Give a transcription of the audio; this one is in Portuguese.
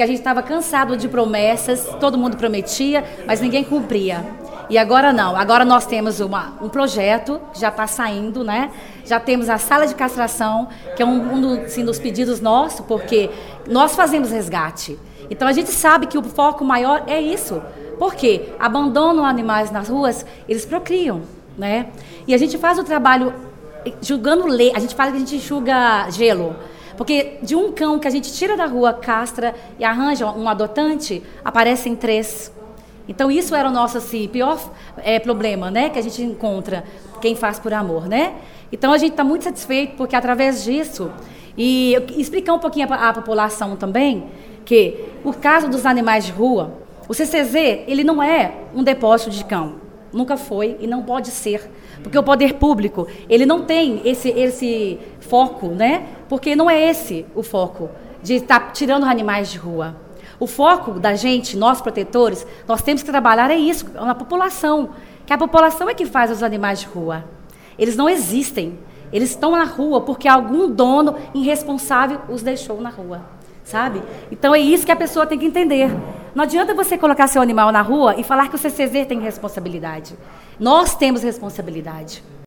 porque a gente estava cansado de promessas, todo mundo prometia, mas ninguém cumpria. E agora não, agora nós temos um projeto que já está saindo, né? Já temos a sala de castração, que é um dos pedidos nossos, porque nós fazemos resgate. Então a gente sabe que o foco maior é isso. Por quê? Abandonam animais nas ruas, eles procriam, né? E a gente faz o trabalho julgando leite, a gente fala que a gente julga gelo. Porque de um cão que a gente tira da rua, castra e arranja um adotante, aparecem 3. Então isso era o nosso assim, pior problema, né? Que a gente encontra quem faz por amor, né? Então a gente está muito satisfeito porque através disso, e explicar um pouquinho à população também, que o caso dos animais de rua, o CCZ, ele não é um depósito de cão. Nunca foi e não pode ser. Porque o poder público, ele não tem esse foco, né? Porque não é esse o foco de estar tirando animais de rua. O foco da gente, nós protetores, nós temos que trabalhar é isso, na população. Que a população é que faz os animais de rua. Eles não existem. Eles estão na rua porque algum dono irresponsável os deixou na rua. Sabe? Então é isso que a pessoa tem que entender. Não adianta você colocar seu animal na rua e falar que o CCZ tem responsabilidade. Nós temos responsabilidade.